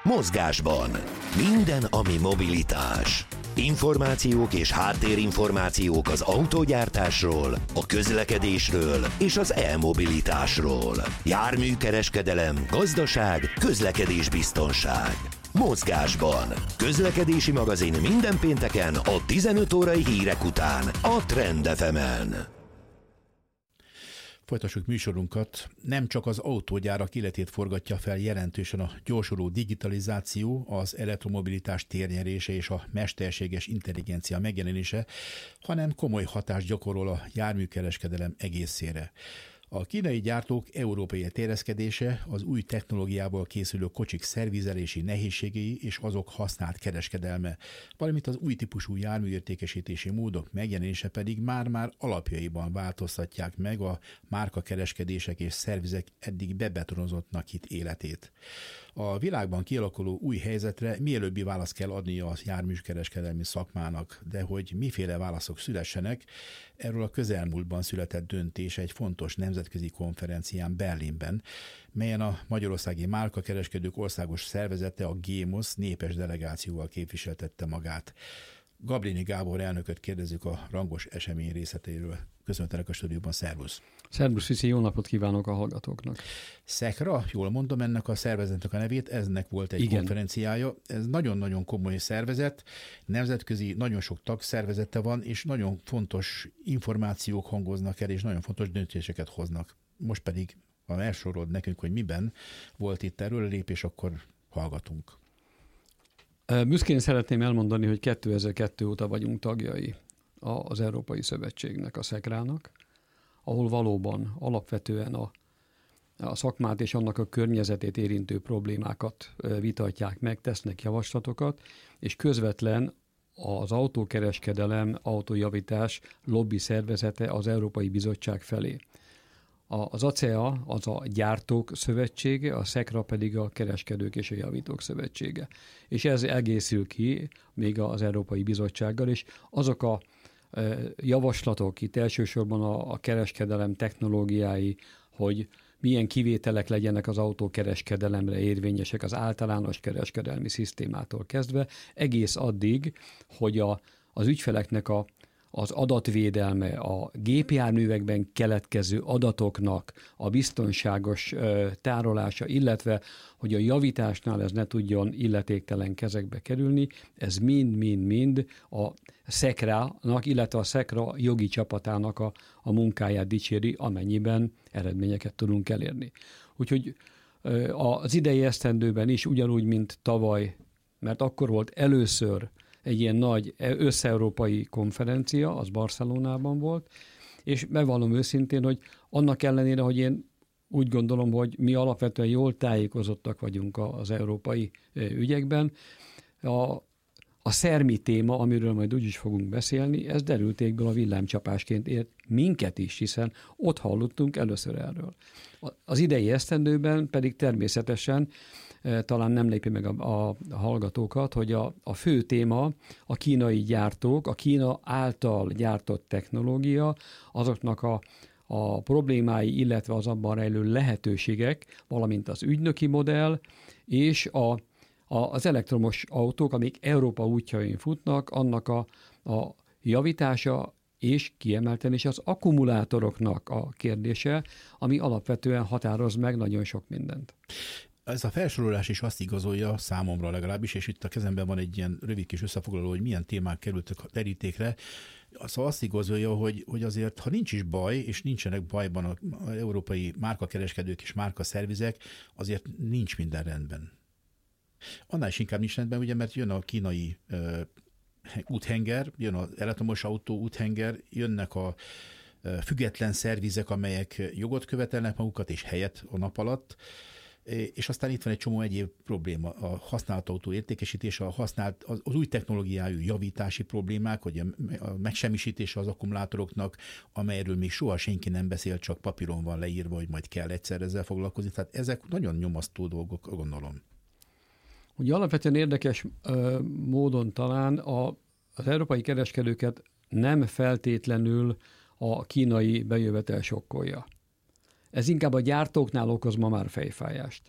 Mozgásban. Minden, ami mobilitás. Információk és háttérinformációk az autógyártásról, a közlekedésről és az e-mobilitásról. Járműkereskedelem, gazdaság, közlekedésbiztonság. Mozgásban. Közlekedési magazin minden pénteken a 15 órai hírek után a Trend FM-en. Folytassuk műsorunkat. Nem csak az autógyárak életét forgatja fel jelentősen a gyorsuló digitalizáció, az elektromobilitás térnyerése és a mesterséges intelligencia megjelenése, hanem komoly hatást gyakorol a járműkereskedelem egészére. A kínai gyártók európai terjeszkedése, az új technológiából készülő kocsik szervizelési nehézségei és azok használt kereskedelme, valamint az új típusú járműértékesítési módok megjelenése pedig már alapjaiban változtatják meg a márkakereskedések és szervizek eddig bebetonozottnak hitt életét. A világban kialakuló új helyzetre mielőbbi választ kell adni a járműkereskedelmi szakmának, de hogy miféle válaszok szülessenek, erről a közelmúltban született döntés egy fontos nemzetközi konferencián Berlinben, melyen a Magyarországi Márkakereskedők Országos Szervezete, a GÉMOSZ népes delegációval képviseltette magát. Gablini Gábor elnököt kérdezzük a rangos esemény részleteiről. Köszöntelek a stúdióban, szervusz! Szervusz, Viszi, jó napot kívánok a hallgatóknak! SECRA, jól mondom ennek a szervezetnek a nevét, eznek volt egy konferenciája. Ez nagyon-nagyon komoly szervezet, nemzetközi, nagyon sok tagszervezete van, és nagyon fontos információk hangoznak el, és nagyon fontos döntéseket hoznak. Most pedig, ha elsorolod nekünk, hogy miben volt itt erről lépés, akkor hallgatunk. Büszkén szeretném elmondani, hogy 2002 óta vagyunk tagjai az Európai Szövetségnek, a SECRA-nak, ahol valóban alapvetően a szakmát és annak a környezetét érintő problémákat vitatják meg, tesznek javaslatokat, és közvetlen az autókereskedelem, autójavítás lobby szervezete az Európai Bizottság felé. Az ACEA az a gyártók szövetsége, a SECRA pedig a kereskedők és a javítók szövetsége. És ez egészül ki még az Európai Bizottsággal, és azok a javaslatok itt elsősorban a kereskedelem technológiái, hogy milyen kivételek legyenek az autókereskedelemre érvényesek az általános kereskedelmi szisztémától kezdve, egész addig, hogy az ügyfeleknek az adatvédelme, a gépjárművekben keletkező adatoknak a biztonságos tárolása, illetve hogy a javításnál ez ne tudjon illetéktelen kezekbe kerülni, ez mind-mind-mind a SECRA-nak, illetve a SECRA jogi csapatának a munkáját dicséri, amennyiben eredményeket tudunk elérni. Úgyhogy az idei esztendőben is ugyanúgy, mint tavaly, mert akkor volt először egy ilyen nagy összeurópai konferencia, az Barcelonában volt, és megvallom őszintén, hogy annak ellenére, hogy én úgy gondolom, hogy mi alapvetően jól tájékozottak vagyunk az európai ügyekben, a szermi téma, amiről majd úgy is fogunk beszélni, ez derültékből a villámcsapásként ért minket is, hiszen ott hallottunk először erről. Az idei esztendőben pedig természetesen talán nem lépi meg a hallgatókat, hogy a fő téma a kínai gyártók, a Kína által gyártott technológia, azoknak a problémái, illetve az abban rejlő lehetőségek, valamint az ügynöki modell, és az elektromos autók, amik Európa útjain futnak, annak a javítása, és kiemelten is az akkumulátoroknak a kérdése, ami alapvetően határoz meg nagyon sok mindent. Ez a felsorolás is azt igazolja, számomra legalábbis, és itt a kezemben van egy ilyen rövid kis összefoglaló, hogy milyen témák kerültek a terítékre. Szóval azt igazolja, hogy azért, ha nincs is baj, és nincsenek bajban az európai márkakereskedők és márkaszervizek, azért nincs minden rendben. Annál is inkább nincs rendben, ugye, mert jön a kínai úthenger, jön az elektromos autó úthenger, jönnek a független szervizek, amelyek jogot követelnek magukat és helyet a nap alatt, és aztán itt van egy csomó egyéb probléma, a használt autó értékesítése, az új technológiájú javítási problémák, hogy a megsemmisítése az akkumulátoroknak, amelyről még soha senki nem beszél, csak papíron van leírva, hogy majd kell egyszer ezzel foglalkozni. Tehát ezek nagyon nyomasztó dolgok, gondolom. Ugye alapvetően érdekes módon talán az európai kereskedőket nem feltétlenül a kínai bejövetel sokkolja. Ez inkább a gyártóknál okoz ma már fejfájást.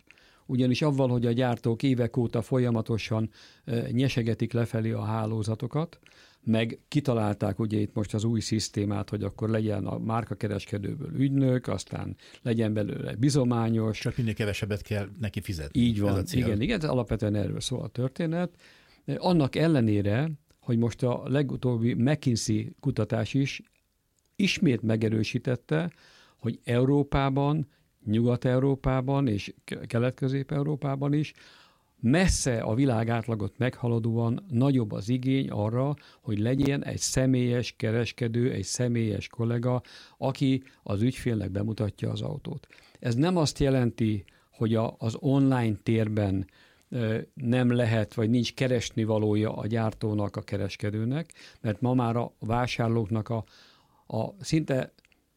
ugyanis avval, hogy a gyártók évek óta folyamatosan nyesegetik lefelé a hálózatokat, meg kitalálták ugye itt most az új szisztémát, hogy akkor legyen a márkakereskedőből ügynök, aztán legyen belőle bizományos. Csak minél kevesebbet kell neki fizetni. Így van, igen, alapvetően erről szól a történet. Annak ellenére, hogy most a legutóbbi McKinsey kutatás is ismét megerősítette, hogy Európában, Nyugat-Európában és Kelet-Közép-Európában is messze a világ átlagot meghaladóan nagyobb az igény arra, hogy legyen egy személyes kereskedő, egy személyes kollega, aki az ügyfélnek bemutatja az autót. Ez nem azt jelenti, hogy az online térben nem lehet, vagy nincs keresnivalója a gyártónak, a kereskedőnek, mert ma már a vásárlóknak a szinte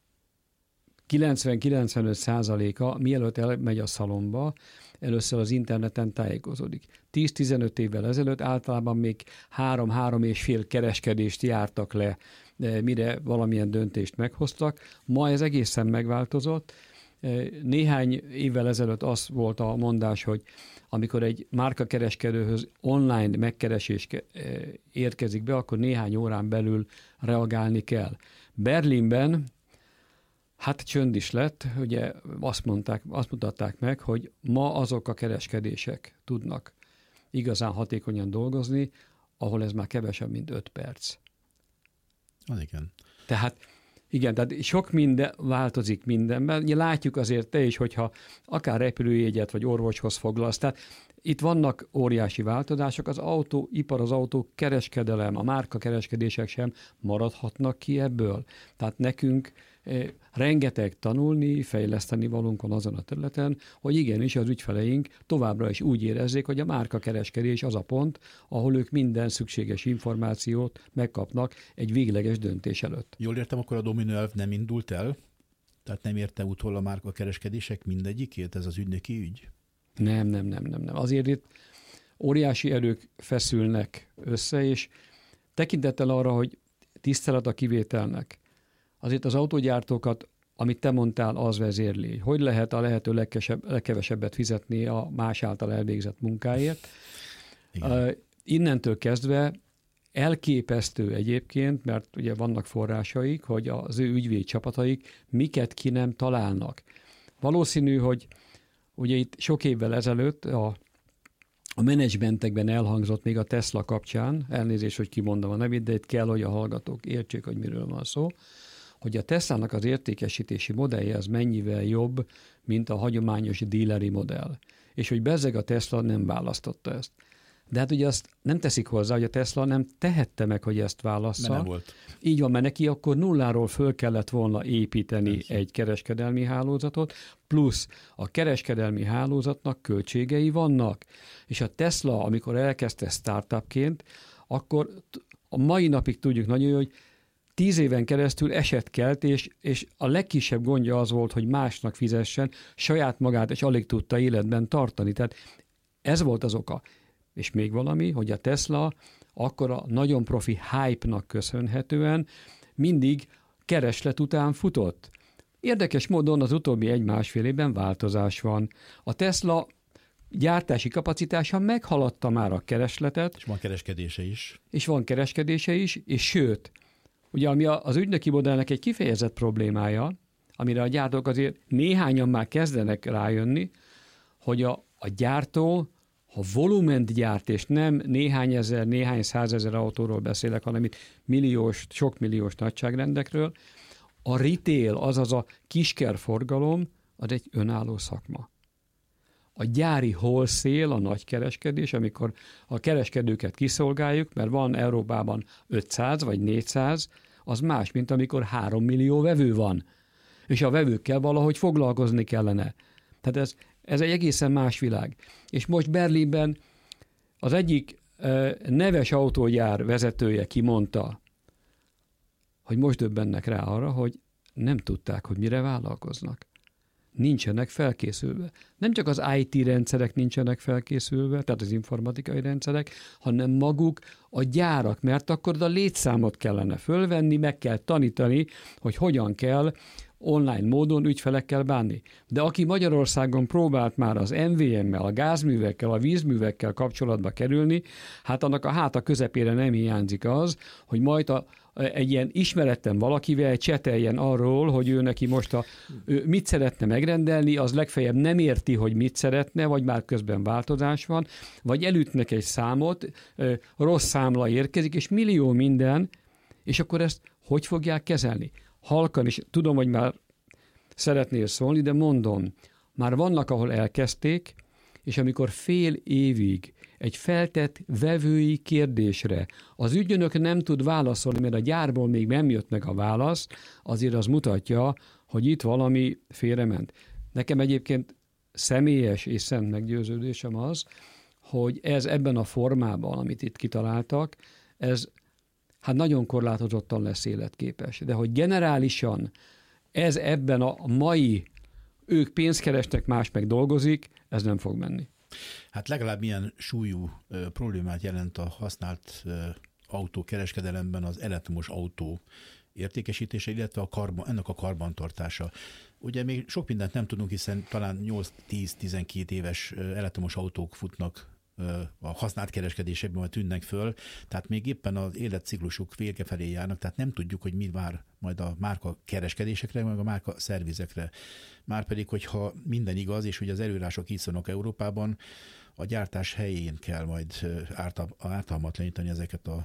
90-95%-a mielőtt elmegy a szalomba, először az interneten tájékozódik. 10-15 évvel ezelőtt általában még 3-3,5 kereskedést jártak le, mire valamilyen döntést meghoztak. Ma ez egészen megváltozott. Néhány évvel ezelőtt az volt a mondás, hogy amikor egy márkakereskedőhöz online megkeresés érkezik be, akkor néhány órán belül reagálni kell. Berlinben hát csönd is lett, ugye azt mutatták meg, hogy ma azok a kereskedések tudnak igazán hatékonyan dolgozni, ahol ez már kevesebb, mint 5 perc. Igen. Tehát sok minden változik mindenben. Látjuk azért te is, hogyha akár repülőjegyet vagy orvoshoz foglalsz, tehát itt vannak óriási változások, az autóipar, az autókereskedelem, a márkakereskedések sem maradhatnak ki ebből. Tehát nekünk rengeteg tanulni, fejleszteni valunk van azon a területen, hogy igenis az ügyfeleink továbbra is úgy érezzék, hogy a márkakereskedés az a pont, ahol ők minden szükséges információt megkapnak egy végleges döntés előtt. Jól értem, akkor a domino elv nem indult el? Tehát nem érte utol a márkakereskedések mindegyikét, ez az ügynöki ügy? Nem. Azért itt óriási erők feszülnek össze, és tekintettel arra, hogy tisztelet a kivételnek, azért az autógyártókat, amit te mondtál, az vezérli. Hogy lehet a lehető legkevesebbet fizetni a más által elvégzett munkáért. Innentől kezdve elképesztő egyébként, mert ugye vannak forrásaik, hogy az ő ügyvéd csapataik miket ki nem találnak. Valószínű, hogy ugye itt sok évvel ezelőtt a menedzsmentekben elhangzott még a Tesla kapcsán, elnézést, hogy kimondom a nevét, de itt kell, hogy a hallgatók értsék, hogy miről van szó, hogy a Teslának az értékesítési modellje az mennyivel jobb, mint a hagyományos díleri modell. És hogy bezzeg a Tesla nem választotta ezt. De hát ugye azt nem teszik hozzá, hogy a Tesla nem tehette meg, hogy ezt válassza. Mert nem volt. Így van, mert neki akkor nulláról föl kellett volna építeni egy kereskedelmi hálózatot, plusz a kereskedelmi hálózatnak költségei vannak. És a Tesla, amikor elkezdte startupként, akkor a mai napig tudjuk nagyon jó, hogy 10 éven keresztül esett kelt, és a legkisebb gondja az volt, hogy másnak fizessen, saját magát és alig tudta életben tartani. Tehát ez volt az oka. És még valami, hogy a Tesla akkor a nagyon profi hype-nak köszönhetően mindig kereslet után futott. Érdekes módon az utóbbi 1-1,5 évben változás van. A Tesla gyártási kapacitása meghaladta már a keresletet. És van kereskedése is. És sőt, ugye ami az ügynöki modellnek egy kifejezett problémája, amire a gyártók azért néhányan már kezdenek rájönni, hogy a gyártó, ha volument gyárt, és nem néhány ezer, néhány százezer autóról beszélek, hanem itt milliós, sok milliós nagyságrendekről, a retail, azaz a kiskerforgalom, az egy önálló szakma. A gyári wholesale, a nagykereskedés, amikor a kereskedőket kiszolgáljuk, mert van Európában 500 vagy 400, az más, mint amikor 3 millió vevő van. És a vevőkkel valahogy foglalkozni kellene. Tehát ez egy egészen más világ. És most Berlinben az egyik neves autógyár vezetője kimondta, hogy most döbbennek rá arra, hogy nem tudták, hogy mire vállalkoznak. Nincsenek felkészülve. Nem csak az IT rendszerek nincsenek felkészülve, tehát az informatikai rendszerek, hanem maguk a gyárak, mert akkor a létszámot kellene fölvenni, meg kell tanítani, hogy hogyan kell online módon ügyfelekkel bánni. De aki Magyarországon próbált már az MVM-mel, a gázművekkel, a vízművekkel kapcsolatba kerülni, hát annak a háta közepére nem hiányzik az, hogy majd egy ilyen ismeretlen valakivel cseteljen arról, hogy ő neki most ő mit szeretne megrendelni, az legfeljebb nem érti, hogy mit szeretne, vagy már közben változás van, vagy elütnek egy számot, rossz számla érkezik, és millió minden, és akkor ezt hogy fogják kezelni? Halkan is, tudom, hogy már szeretnél szólni, de mondom, már vannak, ahol elkezdték, és amikor fél évig egy feltett vevői kérdésre az ügyönök nem tud válaszolni, mert a gyárból még nem jött meg a válasz, azért az mutatja, hogy itt valami félrement. Nekem egyébként személyes és szent meggyőződésem az, hogy ez ebben a formában, amit itt kitaláltak, ez hát nagyon korlátozottan lesz életképes. De hogy generálisan ez ebben a mai, ők pénzt keresnek, más meg dolgozik, ez nem fog menni. Hát legalább ilyen súlyú problémát jelent a használt autókereskedelemben az elektromos autó értékesítése, illetve ennek a karbantartása. Ugye még sok mindent nem tudunk, hiszen talán 8-10-12 éves elektromos autók futnak a használt kereskedésekben, majd tűnnek föl, tehát még éppen az életciklusuk vége felé járnak, tehát nem tudjuk, hogy mi vár majd a márka kereskedésekre, meg a márka szervizekre. Márpedig, hogyha minden igaz, és ugye az előírások így szólnak Európában, a gyártás helyén kell majd ártalmatlanítani ezeket a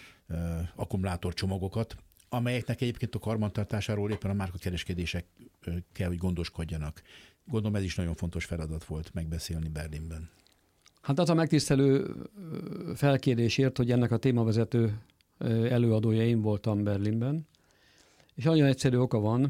akkumulátorcsomagokat, amelyeknek egyébként a karbantartásáról éppen a márkakereskedések kell, hogy gondoskodjanak. Gondolom ez is nagyon fontos feladat volt megbeszélni Berlinben. Hát az a megtisztelő felkérésért, hogy ennek a témavezető előadója én voltam Berlinben, és nagyon egyszerű oka van.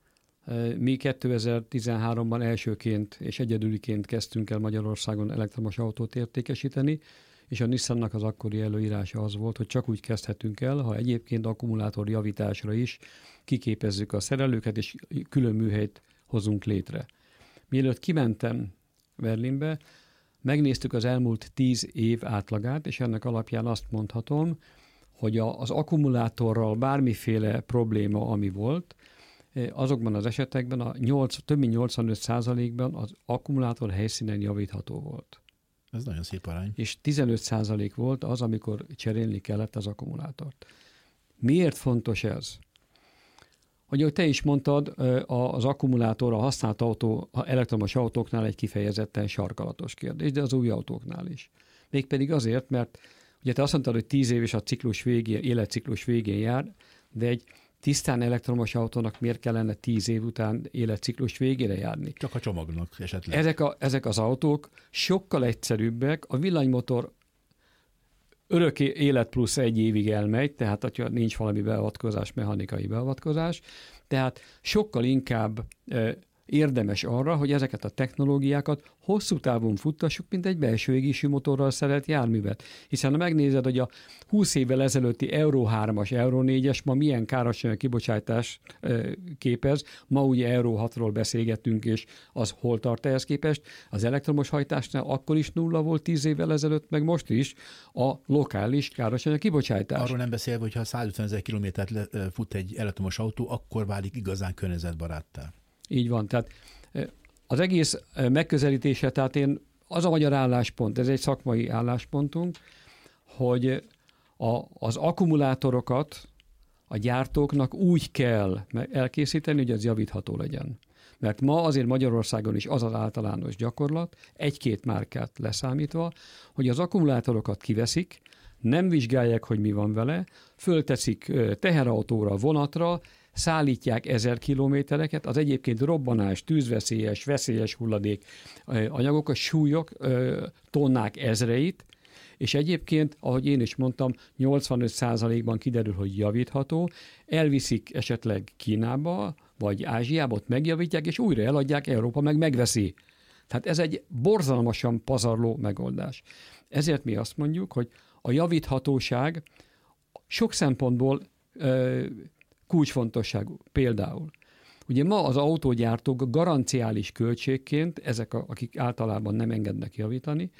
Mi 2013-ban elsőként és egyedüliként kezdtünk el Magyarországon elektromos autót értékesíteni, és a Nissannak az akkori előírása az volt, hogy csak úgy kezdhetünk el, ha egyébként akkumulátor javításra is kiképezzük a szerelőket, és külön műhelyt hozunk létre. Mielőtt kimentem Berlinbe, megnéztük az elmúlt 10 év átlagát, és ennek alapján azt mondhatom, hogy az akkumulátorral bármiféle probléma, ami volt, azokban az esetekben több mint 85%-ban az akkumulátor helyszínen javítható volt. Ez nagyon szép arány. És 15% volt az, amikor cserélni kellett az akkumulátort. Miért fontos ez? Hogy te is mondtad, az akkumulátor, a használt autó, a elektromos autóknál egy kifejezetten sarkalatos kérdés, de az új autóknál is. Mégpedig azért, mert ugye te azt mondtad, hogy 10 év és a életciklus végén jár, de egy tisztán elektromos autónak miért kellene 10 év után életciklus végére járni? Csak a csomagnak esetleg. Ezek az autók sokkal egyszerűbbek, a villanymotor örök élet plusz 1 évig elmegy, tehát hogyha nincs valami beavatkozás, mechanikai beavatkozás, tehát sokkal inkább érdemes arra, hogy ezeket a technológiákat hosszú távon futtassuk, mint egy belső égésű motorral szerelt járművet. Hiszen ha megnézed, hogy a 20 évvel ezelőtti Euro 3-as, Euro 4-es ma milyen károsanyag kibocsátás képez, ma ugye Euro 6-ról beszélgettünk, és az hol tart ehhez képest. Az elektromos hajtásnál akkor is nulla volt 10 évvel ezelőtt, meg most is a lokális károsanyag kibocsátás. Arról nem beszélve, hogy ha 150 000 kilométert fut egy elektromos autó, akkor válik igazán környezetbaráttá. Így van, tehát az egész megközelítése, tehát az a magyar álláspont, ez egy szakmai álláspontunk, hogy az akkumulátorokat a gyártóknak úgy kell elkészíteni, hogy ez javítható legyen. Mert ma azért Magyarországon is az általános gyakorlat, 1-2 márkát leszámítva, hogy az akkumulátorokat kiveszik, nem vizsgálják, hogy mi van vele, fölteszik teherautóra, vonatra, szállítják 1000 kilométereket, az egyébként robbanás, tűzveszélyes, veszélyes hulladék anyagok, a súlyok, tonnák ezreit, és egyébként, ahogy én is mondtam, 85%-ban kiderül, hogy javítható, elviszik esetleg Kínába, vagy Ázsiába, ott megjavítják, és újra eladják, Európa meg megveszi. Tehát ez egy borzalmasan pazarló megoldás. Ezért mi azt mondjuk, hogy a javíthatóság sok szempontból kulcsfontosságú. Például, ugye ma az autógyártók garanciális költségként, ezek akik általában nem engednek javítani,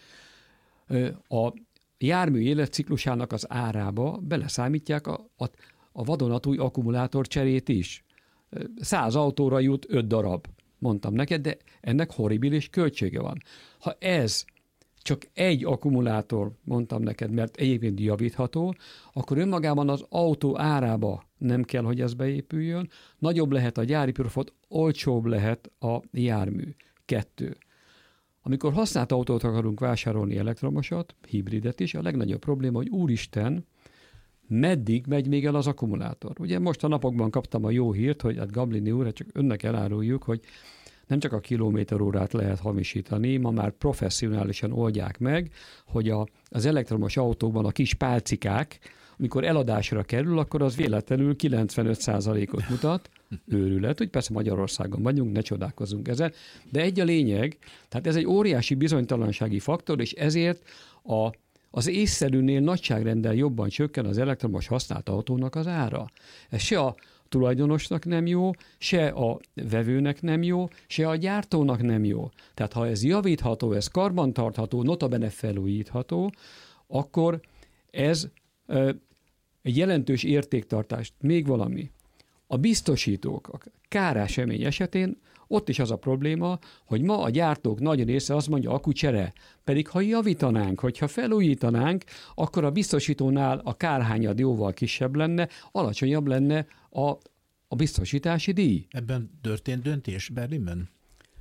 a jármű életciklusának az árába beleszámítják a vadonatúj akkumulátor cserét is. 100 autóra jut 5 darab, mondtam neked, de ennek horribilis költsége van. Ha ez csak egy akkumulátor, mondtam neked, mert egyébként javítható, akkor önmagában az autó árába nem kell, hogy ez beépüljön, nagyobb lehet a gyári profit, olcsóbb lehet a jármű. 2. Amikor használt autót akarunk vásárolni, elektromosat, hibridet is, a legnagyobb probléma, hogy úristen, meddig megy még el az akkumulátor. Ugye most a napokban kaptam a jó hírt, hogy hát Gablini úr, csak önnek eláruljuk, hogy nem csak a kilométerórát lehet hamisítani, ma már professzionálisan oldják meg, hogy az elektromos autókban a kis pálcikák, amikor eladásra kerül, akkor az véletlenül 95%-ot mutat. Őrület, hogy persze Magyarországon vagyunk, ne csodálkozzunk ezen, de egy a lényeg, tehát ez egy óriási bizonytalansági faktor, és ezért az észszerűnél nagyságrendel jobban csökken az elektromos használt autónak az ára. Ez se a tulajdonosnak nem jó, se a vevőnek nem jó, se a gyártónak nem jó. Tehát ha ez javítható, ez karbantartható, notabene felújítható, akkor ez egy jelentős értéktartást. Még valami. A biztosítók, a káresemény esetén ott is az a probléma, hogy ma a gyártók nagy része azt mondja, akkucsere, pedig ha javítanánk, hogyha felújítanánk, akkor a biztosítónál a kárhányad jóval kisebb lenne, alacsonyabb lenne a biztosítási díj. Ebben történt döntés Berlinben?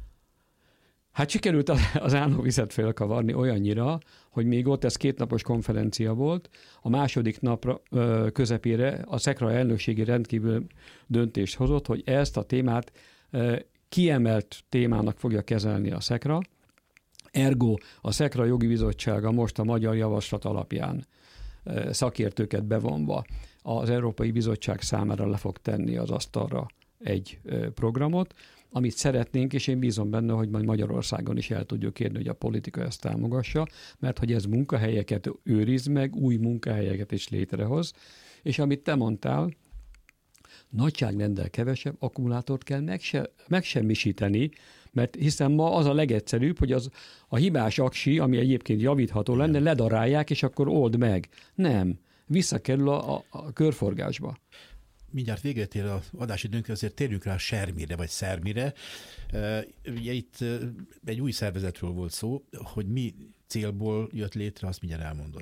Hát sikerült az állóvizet félkavarni olyannyira, hogy még ott ez 2 napos konferencia volt, a második napra közepére a SZEKRA elnökségi rendkívül döntést hozott, hogy ezt a témát kiemelt témának fogja kezelni a SZEKRA. Ergo a SZEKRA jogi bizottsága most a magyar javaslat alapján szakértőket bevonva az Európai Bizottság számára le fog tenni az asztalra egy programot, amit szeretnénk, és én bízom benne, hogy majd Magyarországon is el tudjuk érni, hogy a politika ezt támogassa, mert hogy ez munkahelyeket őriz meg, új munkahelyeket is létrehoz, és amit te mondtál, nagyságrendel kevesebb akkumulátort kell megsemmisíteni, mert hiszen ma az a legegyszerűbb, hogy a hibás aksi, ami egyébként javítható lenne, ledarálják, és akkor old meg. Nem. Visszakerül a körforgásba. Mindjárt végre ér az adásidőnk, azért térjünk rá a Sermire, vagy Szermire. Ugye itt egy új szervezetről volt szó, hogy mi célból jött létre, azt mindjárt elmondod.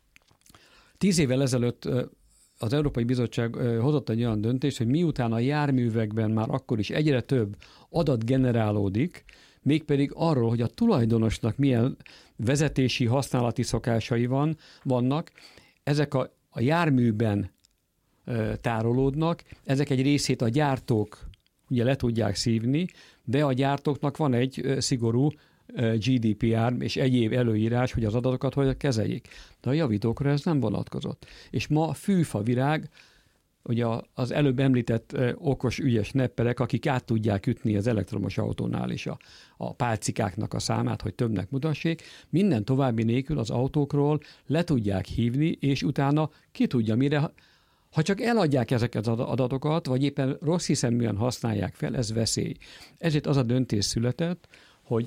10 évvel ezelőtt az Európai Bizottság hozott egy olyan döntést, hogy miután a járművekben már akkor is egyre több adat generálódik, mégpedig arról, hogy a tulajdonosnak milyen vezetési, használati szokásai vannak, ezek a járműben tárolódnak, ezek egy részét a gyártók ugye le tudják szívni, de a gyártóknak van egy szigorú GDPR és egyéb előírás, hogy az adatokat hogy kezeljék. De a javítókra ez nem vonatkozott. És ma fűfavirág, ugye az előbb említett okos, ügyes nepperek, akik át tudják ütni az elektromos autónál is a pálcikáknak a számát, hogy többnek mutassék, minden további nélkül az autókról le tudják hívni, és utána ki tudja mire. Ha csak eladják ezeket az adatokat, vagy éppen rossz hiszeműen használják fel, ez veszély. Ezért az a döntés született, hogy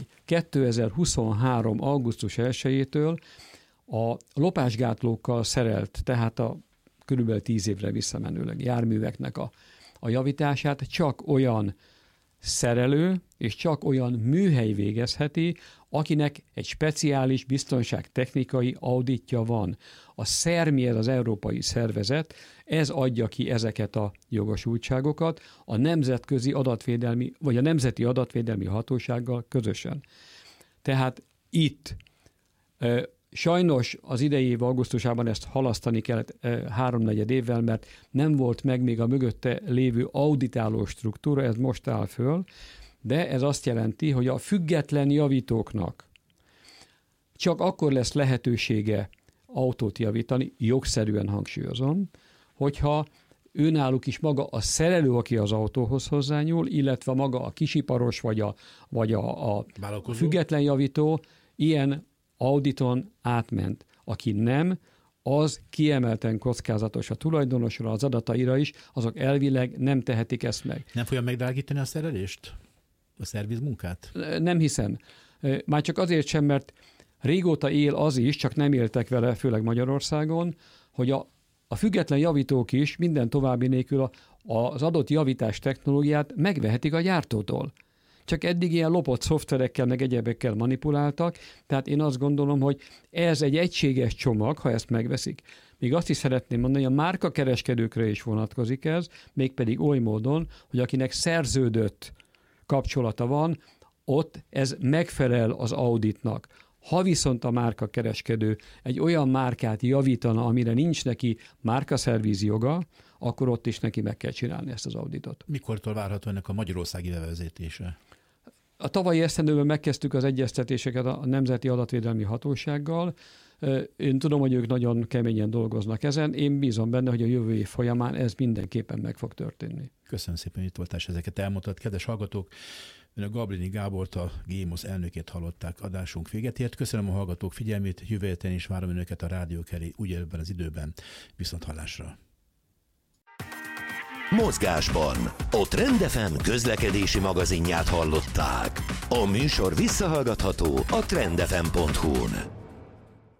2023. augusztus 1-től a lopásgátlókkal szerelt, tehát a körülbelül 10 évre visszamenőleg járműveknek a javítását csak olyan szerelő és csak olyan műhely végezheti, akinek egy speciális biztonságtechnikai auditja van. A SZERMI, ez az európai szervezet, ez adja ki ezeket a jogosultságokat a nemzetközi adatvédelmi, vagy a nemzeti adatvédelmi hatósággal közösen. Tehát itt sajnos az idei év augusztusában ezt halasztani kellett 3-4 évvel, mert nem volt meg még a mögötte lévő auditáló struktúra, ez most áll föl, de ez azt jelenti, hogy a független javítóknak csak akkor lesz lehetősége autót javítani, jogszerűen hangsúlyozom, hogyha őnáluk is maga a szerelő, aki az autóhoz hozzányúl, illetve maga a kisiparos vagy a független javító ilyen auditon átment. Aki nem, az kiemelten kockázatos a tulajdonosra, az adataira is, azok elvileg nem tehetik ezt meg. Nem fogja megdrágítani a szerelést? A szervizmunkát? Nem hiszem. Már csak azért sem, mert régóta él az is, csak nem éltek vele, főleg Magyarországon, hogy a független javítók is minden további nélkül az adott javítás technológiát megvehetik a gyártótól. Csak eddig ilyen lopott szoftverekkel, meg egyebekkel manipuláltak, tehát én azt gondolom, hogy ez egy egységes csomag, ha ezt megveszik. Még azt is szeretném mondani, hogy a márkakereskedőkre is vonatkozik ez, mégpedig oly módon, hogy akinek szerződött kapcsolata van, ott ez megfelel az auditnak. Ha viszont a márkakereskedő egy olyan márkát javítana, amire nincs neki márkaszervíz joga, akkor ott is neki meg kell csinálni ezt az auditot. Mikortól várható ennek a magyarországi bevezetése? A tavalyi esztendőben megkezdtük az egyeztetéseket a Nemzeti Adatvédelmi Hatósággal. Én tudom, hogy ők nagyon keményen dolgoznak ezen. Én bízom benne, hogy a jövő év folyamán ez mindenképpen meg fog történni. Köszönöm szépen, hogy itt voltál, és ezeket elmondtad. Kedves hallgatók, Önök Gabrini Gábort, a GÉMOS elnökét hallották, adásunk véget ért. Köszönöm a hallgatók figyelmét, jövő héten is várom Önöket a rádiók elé ugyanebben az időben. Viszonthallásra! Mozgásban a Trend FM közlekedési magazinját hallották. A műsor visszahallgatható a trendfm.hu-n.